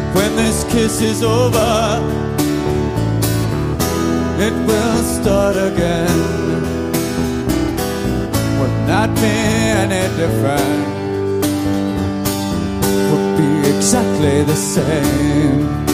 When this kiss is over, it will start again. Would not be any different, would be exactly the same.